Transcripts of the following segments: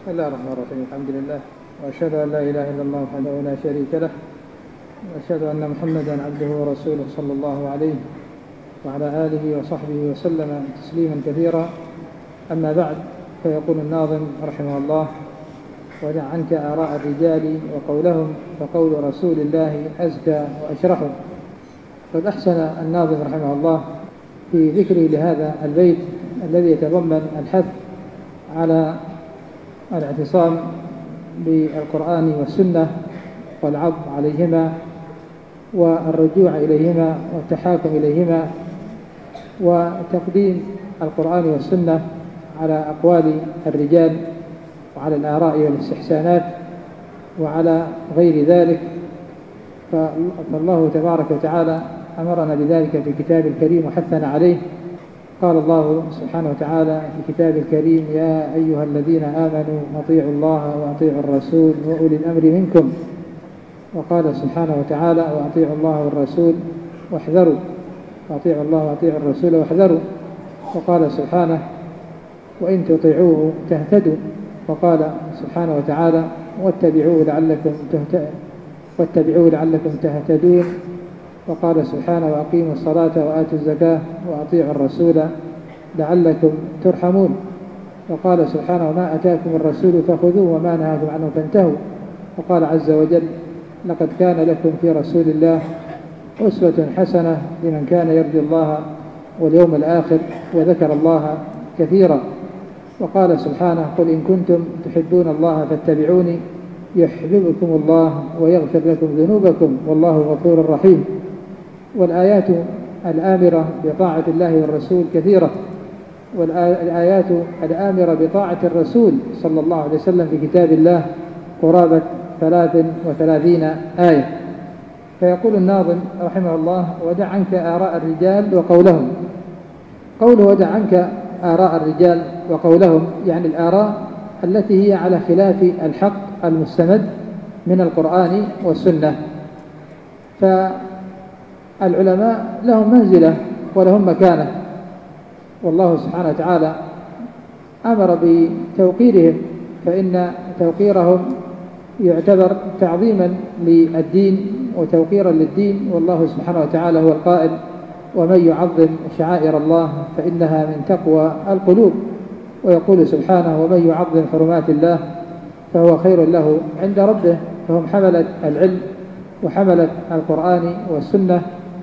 بسم الله الرحمن الرحيم. الحمد لله، وأشهد أن لا إله إلا الله وحده لا شريك له، وأشهد أن محمدا عبده ورسوله صلى الله عليه وعلى آله وصحبه وسلم تسليما كثيرا. أما بعد، فيقول الناظم رحمه الله: ودع عنك آراء الرجال وقولهم، فقول رسول الله أزكى وأشرح. قد أحسن الناظم رحمه الله في ذكره لهذا البيت الذي يتضمن الحث على الاعتصام بالقرآن والسنة والعض عليهما والرجوع إليهما والتحاكم إليهما، وتقديم القرآن والسنة على أقوال الرجال وعلى الآراء والاستحسانات وعلى غير ذلك. فالله تبارك وتعالى أمرنا بذلك في كتاب الكريم وحثنا عليه. قال الله سبحانه وتعالى في كتاب الكريم: يا أيها الذين آمنوا أطيعوا الله وأطيعوا الرسول وأولي الأمر منكم. وقال سبحانه وتعالى: وأطيعوا الله والرسول واحذروا. وأطيعوا الله وأطيعوا الرسول واحذروا. وقال سبحانه: وإن تطيعوه تهتدوا. وقال سبحانه وتعالى: واتبعوه لعلكم تهتدون. وقال سبحانه: وأقيموا الصلاة وآتوا الزكاة وأطيعوا الرسول لعلكم ترحمون. وقال سبحانه: وما أتاكم الرسول فخذوه وما نهاكم عنه فانتهوا. وقال عز وجل: لقد كان لكم في رسول الله أسوة حسنة لمن كان يرجو الله واليوم الآخر وذكر الله كثيرا. وقال سبحانه: قل إن كنتم تحبون الله فاتبعوني يحببكم الله ويغفر لكم ذنوبكم والله غفور رحيم. والآيات الآمرة بطاعة الله والرسول كثيرة، والآيات الآمرة بطاعة الرسول صلى الله عليه وسلم في كتاب الله قرابة 33 آية. فيقول الناظم رحمه الله: ودع عنك آراء الرجال وقولهم. قوله ودع عنك آراء الرجال وقولهم يعني الآراء التي هي على خلاف الحق المستمد من القرآن والسنة. فالعلماء لهم منزلة ولهم مكانة، والله سبحانه وتعالى أمر بتوقيرهم، فإن توقيرهم يعتبر تعظيما للدين وتوقيرا للدين. والله سبحانه وتعالى هو القائل: ومن يعظم شعائر الله فإنها من تقوى القلوب. ويقول سبحانه: ومن يعظم حرمات الله فهو خير له عند ربه. فهم حملة العلم وحملة القرآن والسنة،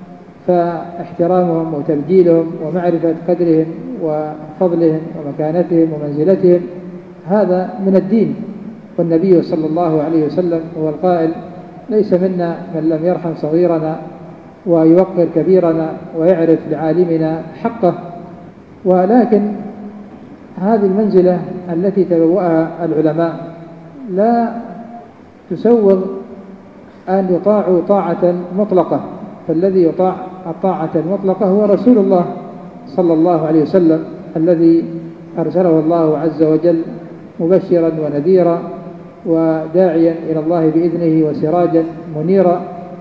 فاحترامهم وتبجيلهم ومعرفة قدرهم وفضلهم ومكانتهم ومنزلتهم هذا من الدين. والنبي صلى الله عليه وسلم هو القائل: ليس منا من لم يرحم صغيرنا ويوقر كبيرنا ويعرف لعالمنا حقه. ولكن هذه المنزلة التي تبوأها العلماء لا تسوغ أن يطاعوا طاعة مطلقة، فالذي يطاع الطاعة المطلقة هو رسول الله صلى الله عليه وسلم الذي أرسله الله عز وجل مبشرا ونذيرا وداعيا إلى الله بإذنه وسراجا منيرا.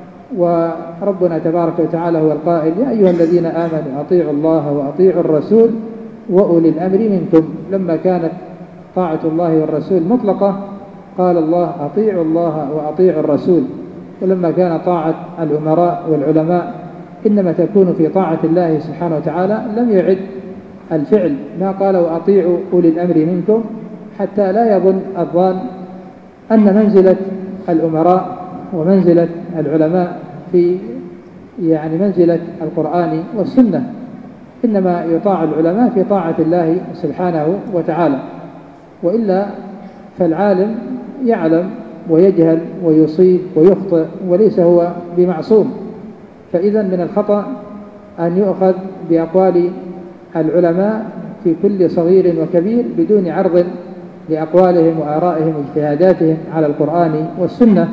وربنا تبارك وتعالى هو القائل: يا أيها الذين آمنوا أطيعوا الله وأطيعوا الرسول وأولي الأمر منكم. لما كانت طاعة الله والرسول مطلقة قال الله: أطيعوا الله وأطيعوا الرسول. ولما كان طاعة الأمراء والعلماء إنما تكون في طاعة الله سبحانه وتعالى لم يعد الفعل، ما قال: وأطيعوا أولي الأمر منكم، حتى لا يظن الظان أن منزلة الأمراء ومنزلة العلماء في منزلة القرآن والسنة. إنما يطاع العلماء في طاعة الله سبحانه وتعالى، وإلا فالعالم يعلم ويجهل ويصيب ويخطئ وليس هو بمعصوم. فإذا من الخطأ أن يؤخذ بأقوال العلماء في كل صغير وكبير بدون عرض لأقوالهم وآرائهم واجتهاداتهم على القرآن والسنة.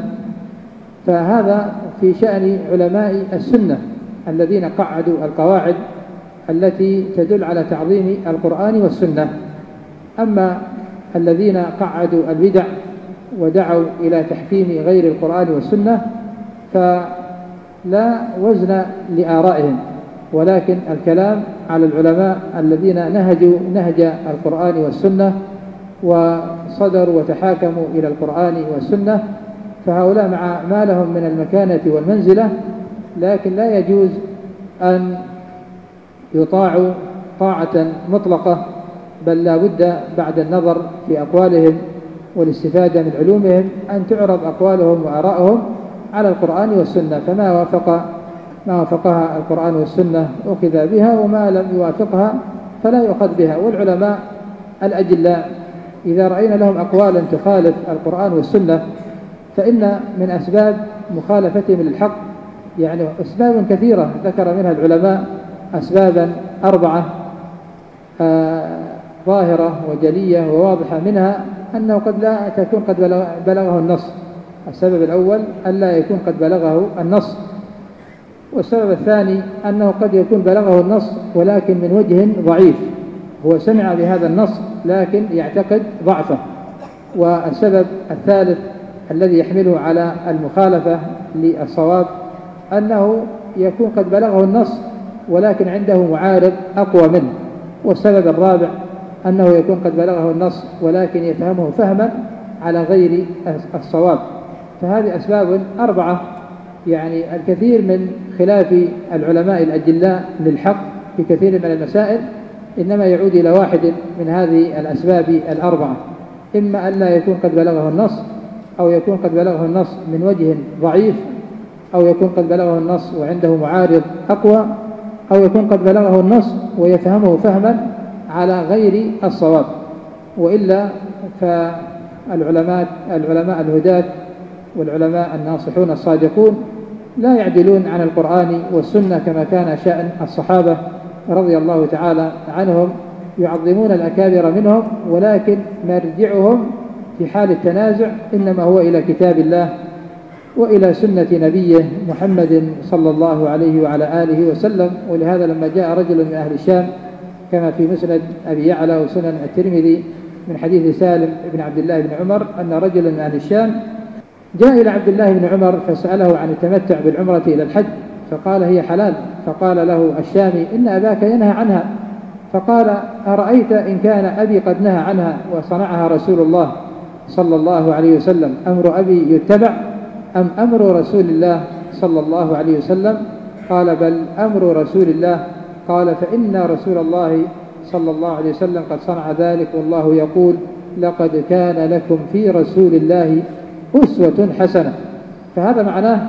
فهذا في شأن علماء السنة الذين قعدوا القواعد التي تدل على تعظيم القرآن والسنة. أما الذين قعدوا البدع ودعوا إلى تحكيم غير القرآن والسنة فلا وزن لآرائهم، ولكن الكلام على العلماء الذين نهجوا نهج القرآن والسنة وصدروا وتحاكموا إلى القرآن والسنة، فهؤلاء مع ما لهم من المكانة والمنزلة، لكن لا يجوز أن يطاعوا طاعة مطلقة، بل لا بد بعد النظر في أقوالهم والاستفادة من علومهم أن تعرض أقوالهم وآرائهم على القرآن والسنة، فما وافقها القرآن والسنة أخذ بها، وما لم يوافقها فلا يؤخذ بها. والعلماء الأجلاء إذا رأينا لهم أقوالا تخالف القرآن والسنة، فإن من أسباب مخالفتهم للحق يعني أسباب كثيرة ذكر منها العلماء أسبابا 4 ظاهرة وجلية وواضحة، منها أنه قد لا تكون قد بلغه النص. السبب الأول ألا يكون قد بلغه النص، والسبب الثاني أنه قد يكون بلغه النص ولكن من وجه ضعيف، هو سمع بهذا النص لكن يعتقد ضعفه. والسبب الثالث الذي يحمله على المخالفة للصواب أنه يكون قد بلغه النص ولكن عنده معارض أقوى منه. والسبب الرابع أنه يكون قد بلغه النص ولكن يفهمه فهما على غير الصواب. فهذه أسباب 4 يعني الكثير من خلاف العلماء الأجلاء للحق في كثير من المسائل إنما يعود إلى واحد من هذه الأسباب 4، إما أن لا يكون قد بلغه النص، أو يكون قد بلغه النص من وجه ضعيف، أو يكون قد بلغه النص وعنده معارض أقوى، أو يكون قد بلغه النص ويفهمه فهما على غير الصواب. وإلا فالعلماء الهداة والعلماء الناصحون الصادقون لا يعدلون عن القرآن والسنة كما كان شأن الصحابة رضي الله تعالى عنهم، يعظمون الأكابر منهم، ولكن مرجعهم في حال التنازع إنما هو إلى كتاب الله وإلى سنة نبيه محمد صلى الله عليه وعلى آله وسلم. ولهذا لما جاء رجل من أهل الشام كما في مسند أبي يعلى وسنن الترمذي من حديث سالم بن عبد الله بن عمر أن رجلا من أهل الشام جاء إلى عبد الله بن عمر فسأله عن التمتع بالعمرة إلى الحج، فقال هي حلال، فقال له الشامي إن أباك ينهى عنها، فقال أرأيت إن كان أبي قد نهى عنها وصنعها رسول الله صلى الله عليه وسلم، أمر أبي يتبع أم أمر رسول الله صلى الله عليه وسلم؟ قال بل أمر رسول الله. قال فإن رسول الله صلى الله عليه وسلم قد صنع ذلك، والله يقول لقد كان لكم في رسول الله أسوة حسنة. فهذا معناه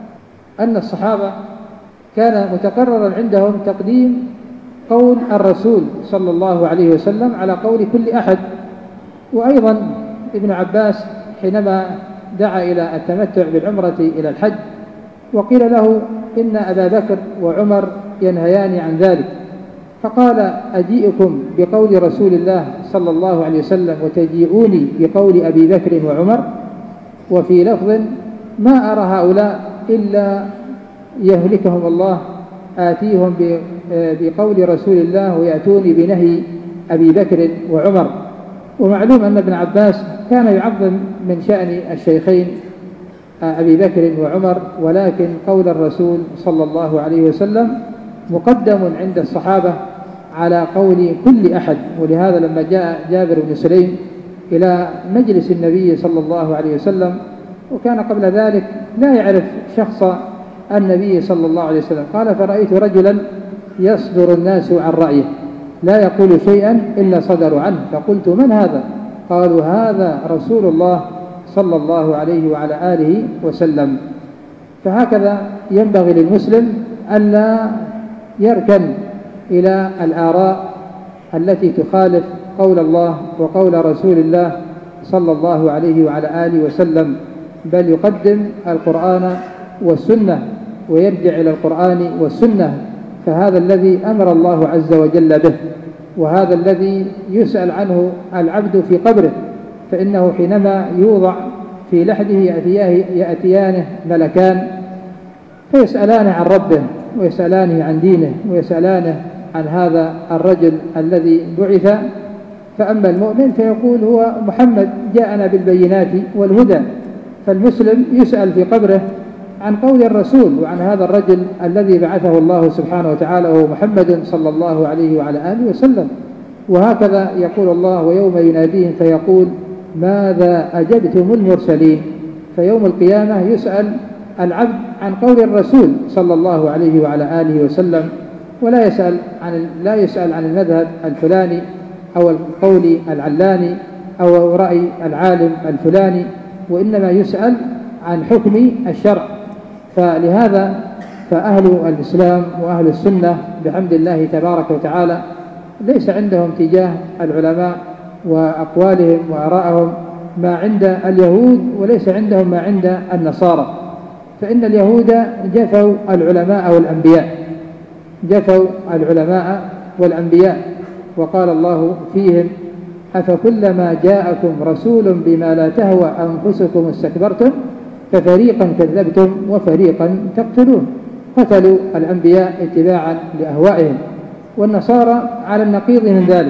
أن الصحابة كان متقررا عندهم تقديم قول الرسول صلى الله عليه وسلم على قول كل أحد. وأيضا ابن عباس حينما دعا إلى التمتع بالعمرة إلى الحج وقيل له إن أبا بكر وعمر ينهيان عن ذلك، فقال أجيئكم بقول رسول الله صلى الله عليه وسلم وتجيئوني بقول أبي بكر وعمر؟ وفي لفظ ما أرى هؤلاء إلا يهلكهم الله، آتيهم بقول رسول الله ويأتوني بنهي أبي بكر وعمر. ومعلوم أن ابن عباس كان يعظم من شأن الشيخين أبي بكر وعمر، ولكن قول الرسول صلى الله عليه وسلم مقدم عند الصحابة على قول كل أحد. ولهذا لما جاء جابر بن سليم إلى مجلس النبي صلى الله عليه وسلم وكان قبل ذلك لا يعرف شخص النبي صلى الله عليه وسلم، قال فرأيت رجلا يصدر الناس عن رأيه لا يقول شيئا إلا صدروا عنه، فقلت من هذا؟ قالوا هذا رسول الله صلى الله عليه وعلى آله وسلم. فهكذا ينبغي للمسلم ألا يركن إلى الآراء التي تخالف قول الله وقول رسول الله صلى الله عليه وعلى آله وسلم، بل يقدم القرآن والسنة ويرجع إلى القرآن والسنة، فهذا الذي أمر الله عز وجل به، وهذا الذي يسأل عنه العبد في قبره، فإنه حينما يوضع في لحده يأتيانه ملكان فيسألانه عن ربه ويسألانه عن دينه ويسألانه عن هذا الرجل الذي بعث. فأما المؤمن فيقول هو محمد جاءنا بالبينات والهدى، فالمسلم يسأل في قبره عن قول الرسول وعن هذا الرجل الذي بعثه الله سبحانه وتعالى وهو محمد صلى الله عليه وعلى آله وسلم. وهكذا يقول الله: ويوم يناديهم فيقول ماذا أجبتم المرسلين. فيوم القيامة يسأل العبد عن قول الرسول صلى الله عليه وعلى آله وسلم، ولا يسأل عن المذهب الفلاني أو القول العلاني أو رأي العالم الفلاني، وإنما يسأل عن حكم الشرع. فلهذا فأهل الإسلام وأهل السنة بحمد الله تبارك وتعالى ليس عندهم تجاه العلماء وأقوالهم وآرائهم ما عند اليهود، وليس عندهم ما عند النصارى. فإن اليهود جفوا العلماء والأنبياء، وقال الله فيهم: أفكلما جاءكم رسول بما لا تهوى أنفسكم استكبرتم ففريقا كذبتم وفريقا تقتلون. قتلوا الأنبياء اتباعا لأهوائهم، والنصارى على النقيض من ذلك،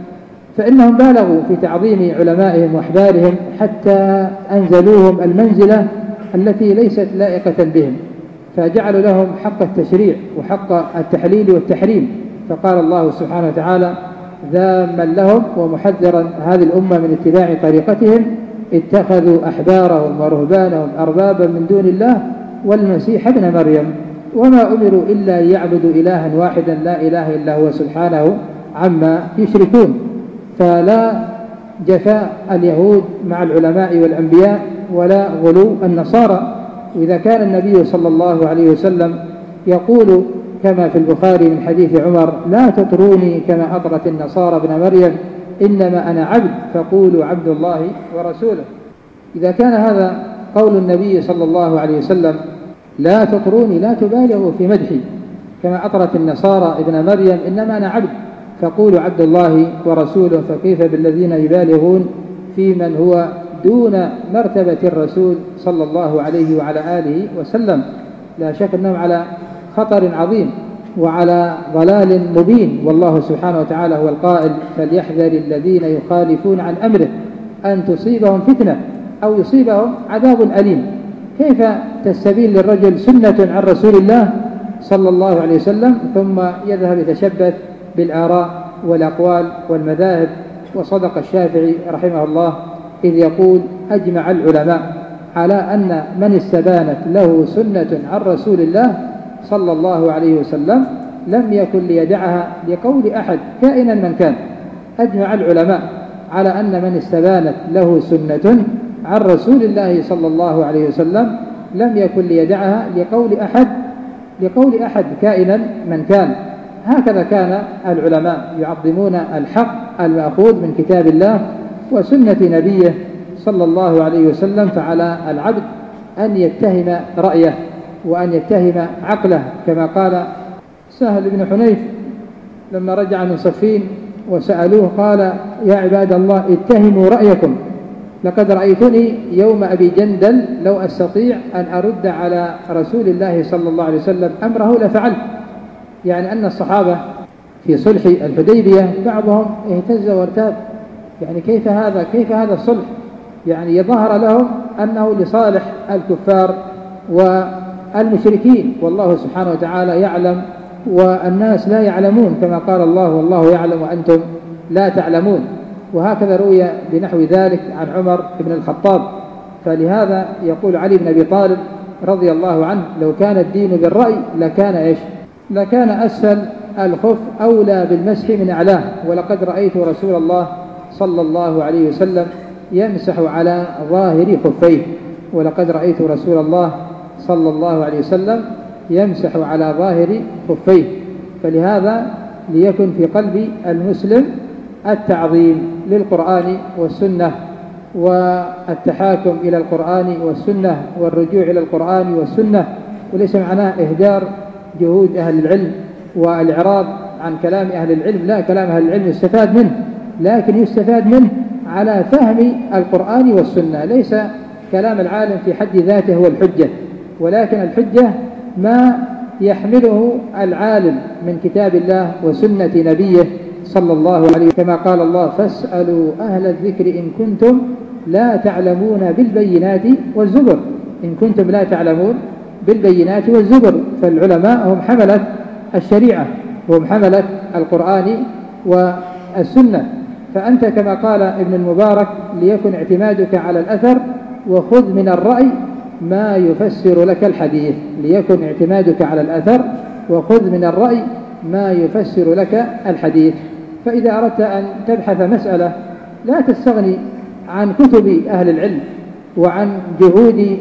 فإنهم بالغوا في تعظيم علمائهم وأحبارهم حتى أنزلوهم المنزلة التي ليست لائقة بهم، فجعلوا لهم حق التشريع وحق التحليل والتحريم. فقال الله سبحانه وتعالى ذاما لهم ومحذرا هذه الأمة من اتباع طريقتهم: اتخذوا أحبارهم ورهبانهم أربابا من دون الله والمسيح ابن مريم وما أمروا إلا يعبدوا إلها واحدا لا إله إلا هو سبحانه عما يشركون. فلا جفاء اليهود مع العلماء والأنبياء ولا غلو النصارى. وإذا كان النبي صلى الله عليه وسلم يقول كما في البخاري من حديث عمر: لا تطروني كما أطرت النصارى ابن مريم إنما أنا عبد فقولوا عبد الله ورسوله. إذا كان هذا قول النبي صلى الله عليه وسلم: لا تطروني، لا تبالغوا في مدحي كما أطرت النصارى ابن مريم إنما أنا عبد فقولوا عبد الله ورسوله، فكيف بالذين يبالغون في من هو دون مرتبة الرسول صلى الله عليه وعلى آله وسلم. لا شك أنهم على خطر عظيم وعلى ضلال مبين، والله سبحانه وتعالى هو القائل: فليحذر الذين يخالفون عن أمره أن تصيبهم فتنة أو يصيبهم عذاب أليم. كيف تستبين للرجل سنة عن رسول الله صلى الله عليه وسلم ثم يذهب يتشبث بالآراء والأقوال والمذاهب؟ وصدق الشافعي رحمه الله إذ يقول: أجمع العلماء على أن من استبانت له سنة عن رسول الله صلى الله عليه وسلم لم يكن ليدعها لقول أحد كائنا من كان. أجمع العلماء على أن من استبانت له سنة عن رسول الله صلى الله عليه وسلم لم يكن ليدعها لقول أحد كائنا من كان. هكذا كان العلماء يعظمون الحق المأخوذ من كتاب الله وسنة نبيه صلى الله عليه وسلم. فعلى العبد أن يتهم رأيه وأن يتهم عقله، كما قال سهل بن حنيف لما رجع من صفين وسألوه قال: يا عباد الله اتهموا رأيكم، لقد رأيتني يوم أبي جندل لو أستطيع أن أرد على رسول الله صلى الله عليه وسلم أمره لفعلت. يعني أن الصحابة في صلح الحديبية بعضهم اهتز وارتاب، يعني كيف هذا الصلح؟ يعني يظهر لهم أنه لصالح الكفار والمشركين، والله سبحانه وتعالى يعلم والناس لا يعلمون، كما قال الله: والله يعلم وأنتم لا تعلمون. وهكذا روي بنحو ذلك عن عمر بن الخطاب. فلهذا يقول علي بن أبي طالب رضي الله عنه: لو كان الدين بالرأي لكان أسفل الخف أولى بالمسح من أعلاه، ولقد رأيت رسول الله صلى الله عليه وسلم يمسح على ظاهر خفيه، ولقد رأيت رسول الله صلى الله عليه وسلم يمسح على ظاهر خفيه. فلهذا ليكن في قلب المسلم التعظيم للقرآن والسنة والتحاكم إلى القرآن والسنة والرجوع إلى القرآن والسنة، وليس معناه إهدار جهود أهل العلم والإعراض عن كلام أهل العلم. لا، كلام أهل العلم يستفاد منه، لكن يستفاد منه على فهم القرآن والسنة. ليس كلام العالم في حد ذاته هو الحجة، ولكن الحجة ما يحمله العالم من كتاب الله وسنة نبيه صلى الله عليه وسلم، كما قال الله: فاسألوا أهل الذكر إن كنتم لا تعلمون بالبينات والزبر. إن كنتم لا تعلمون بالبينات والزبر. فالعلماء هم حملة الشريعة وهم حملة القرآن السنة. فأنت كما قال ابن المبارك: ليكن اعتمادك على الأثر وخذ من الرأي ما يفسر لك الحديث. ليكن اعتمادك على الأثر وخذ من الرأي ما يفسر لك الحديث. فإذا أردت أن تبحث مسألة لا تستغني عن كتب أهل العلم وعن جهود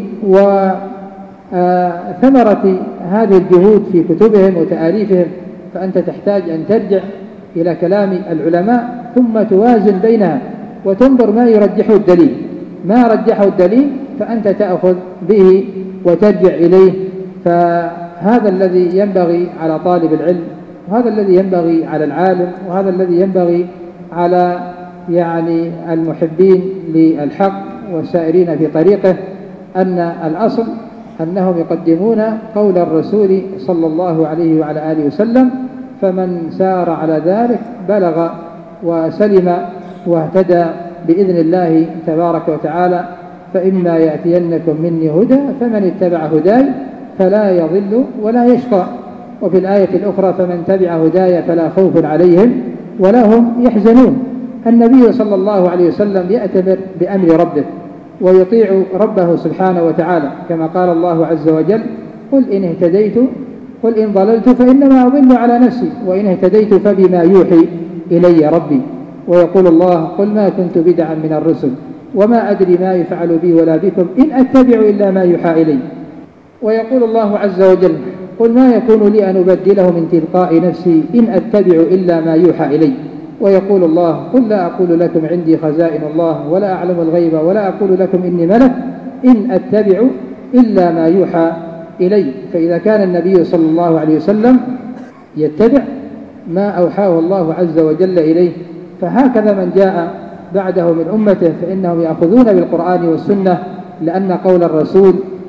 وثمرة هذه الجهود في كتبهم وتآليفهم، فأنت تحتاج أن ترجع إلى كلام العلماء ثم توازن بينها وتنظر ما يرجحه الدليل. ما رجحه الدليل فأنت تأخذ به وترجع إليه. فهذا الذي ينبغي على طالب العلم، وهذا الذي ينبغي على العالم، وهذا الذي ينبغي على المحبين للحق والسائرين في طريقه، أن الأصل أنهم يقدمون قول الرسول صلى الله عليه وعلى آله وسلم، فمن سار على ذلك بلغ وسلم واهتدى بإذن الله تبارك وتعالى. فإما يأتينكم مني هدى فمن اتبع هداي فلا يضل ولا يشقى. وفي الآية الأخرى: فمن تبع هداي فلا خوف عليهم ولا هم يحزنون. النبي صلى الله عليه وسلم يأتمر بأمر ربه ويطيع ربه سبحانه وتعالى، كما قال الله عز وجل: قل إن اهتديت قل إن ضللت فإنما أضل على نفسي وإن اهتديت فبما يوحي إلي ربي. ويقول الله: قل ما كنت بدعا من الرسل وما أدري ما يفعل بي ولا بكم إن أتبع إلا ما يوحى إلي. ويقول الله عز وجل: قل ما يكون لي أن أبدله من تلقاء نفسي إن أتبع إلا ما يوحى إلي. ويقول الله: قل لا أقول لكم عندي خزائن الله ولا أعلم الغيب ولا أقول لكم إني ملك إن أتبع إلا ما يوحى إلي. فإذا كان النبي صلى الله عليه وسلم يتبع ما أوحاه الله عز وجل إليه، فهكذا من جاء بعده من أمته فإنهم يأخذون بالقرآن والسنة، لأن قول الرسول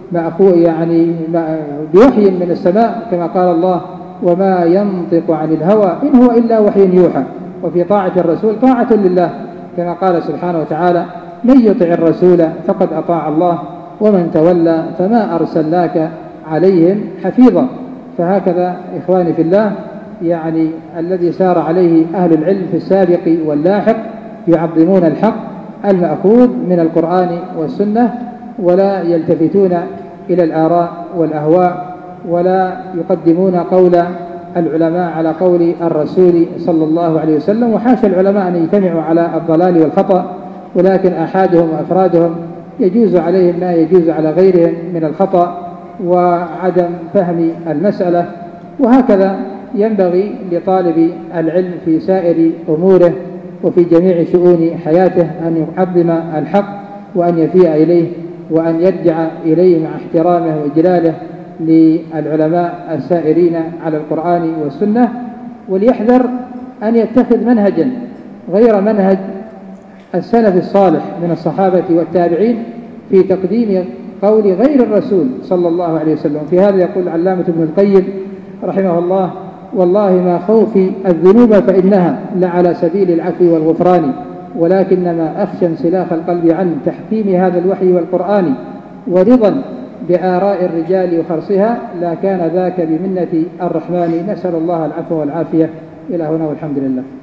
بوحي من السماء، كما قال الله: وما ينطق عن الهوى إن هو إلا وحي يوحى. وفي طاعة الرسول طاعة لله، كما قال سبحانه وتعالى: من يطع الرسول فقد أطاع الله ومن تولى فما أرسلناك عليهم حفيظا. فهكذا إخواني في الله الذي سار عليه أهل العلم في السابق واللاحق، يعظمون الحق المأخوذ من القرآن والسنة ولا يلتفتون إلى الآراء والأهواء، ولا يقدمون قول العلماء على قول الرسول صلى الله عليه وسلم. وحاشا العلماء أن يجتمعوا على الضلال والخطأ، ولكن أحادهم وأفرادهم يجوز عليهم ما يجوز على غيرهم من الخطأ وعدم فهم المسألة. وهكذا ينبغي لطالب العلم في سائر أموره وفي جميع شؤون حياته أن يعظم الحق وأن يفيء إليه وأن يرجع إليه مع احترامه وإجلاله للعلماء السائرين على القرآن والسنة، وليحذر أن يتخذ منهجا غير منهج السلف الصالح من الصحابة والتابعين في تقديم قول غير الرسول صلى الله عليه وسلم. في هذا يقول علامة ابن القيم رحمه الله: والله ما خوفي الذنوب فإنها لعلى سبيل العفو والغفران، ولكنما أخشى انسلاخ القلب عن تحكيم هذا الوحي والقرآن، ورضا بآراء الرجال وخرصها لا كان ذاك بمنة الرحمن. نسأل الله العفو والعافية. إلى هنا والحمد لله.